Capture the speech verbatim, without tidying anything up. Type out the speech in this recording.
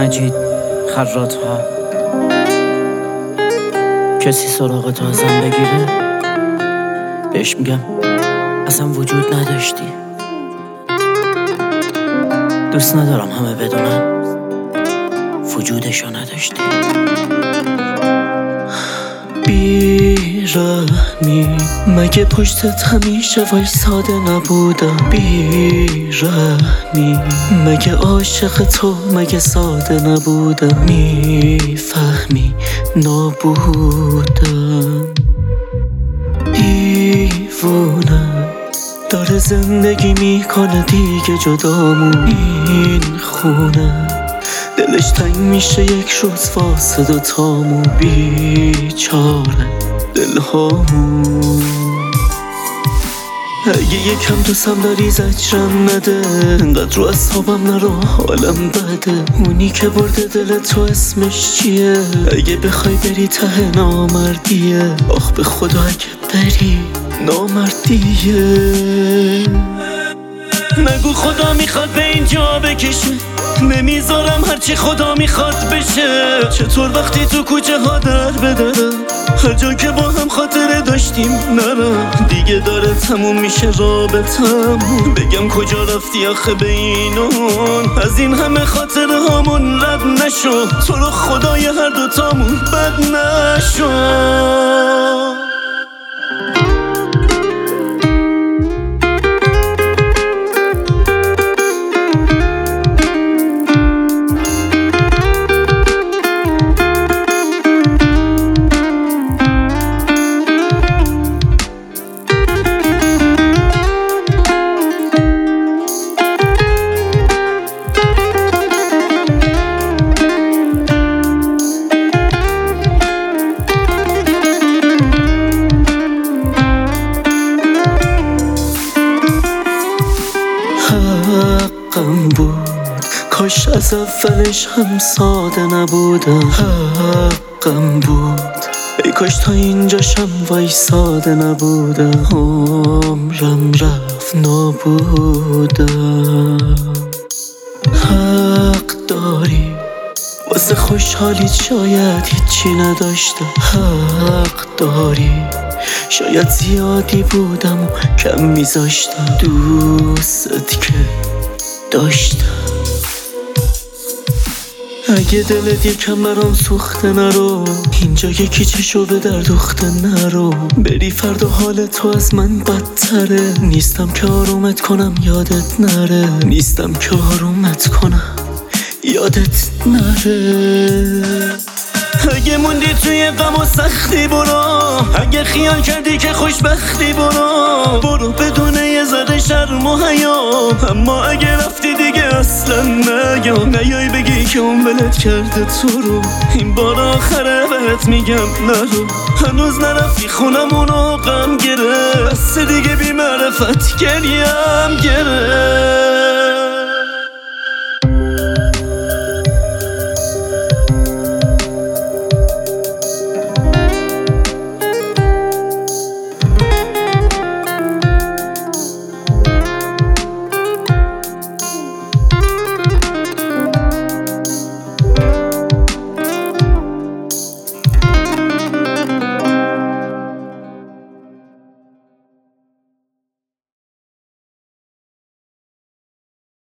مجید خراط ها. کسی سراغ تو ازم بگیره بهش میگم اصلا وجود نداشتی. دوست ندارم همه بدونن وجودشو نداشتی. بی‌رحمی مگه پشتت همیشه وایساده نبودم؟ بی‌رحمی مگه عاشق تو مگه ساده نبودم؟ میفهمی نابودم. دیوونم داره زندگی میکنه دیگه جدامون. این خونه دلش تنگ میشه یک روز واسه دوتامون. بیچاره دلهامون. اگه یکم دوستم داری زجرم نده، انقدر رو اصحابم نرو حالم بده. اونی که برده دل تو اسمش چیه؟ اگه بخوای بری ته نامردیه. آخ به خدا اگه بری نامردیه. نگو خدا میخواد به اینجا بکشه، نمیذارم هرچی خدا میخواد بشه. چطور وقتی تو کوچه ها در بدرم، هر جا که با هم خاطره داشتیم نرم. دیگه داره تموم میشه رابطمون، بگم کجا رفتی آخه به اینون. از این همه خاطره هامون رد نشو، تو رو خدای هر دوتامون بد نشو. حقم بود کاش از اولش هم ساده نبودم. حقم بود ای کاش تا اینجاشم وایساده نبودم. عمرم رفت نابودم. حق داری واسه خوشحالیت شاید هیچی نداشتم. حق داری شاید زیادی بودم و کم میذاشتم. دوست که داشتم. اگه دلت یکم برام سوخته نرو، اینجا یکی چشو به در دوخته نرو. بری فردا حال تو از من بدتره. نیستم که آرومت کنم یادت نره. نیستم که آرومت کنم یادت نره. اگه موندی توی غم و سختی برو، اگه خیال کردی که خوشبختی برو. برو بدون یه ذره شرم و حیا. اما اگه رفتی دیگه اصلا نیا. نیای بگی که اون ولت کرده تو رو. این بار آخره بهت میگم نرو. هنوز نرفتی خونمونو غم گره. بس دیگه بی معرفت گریم گره.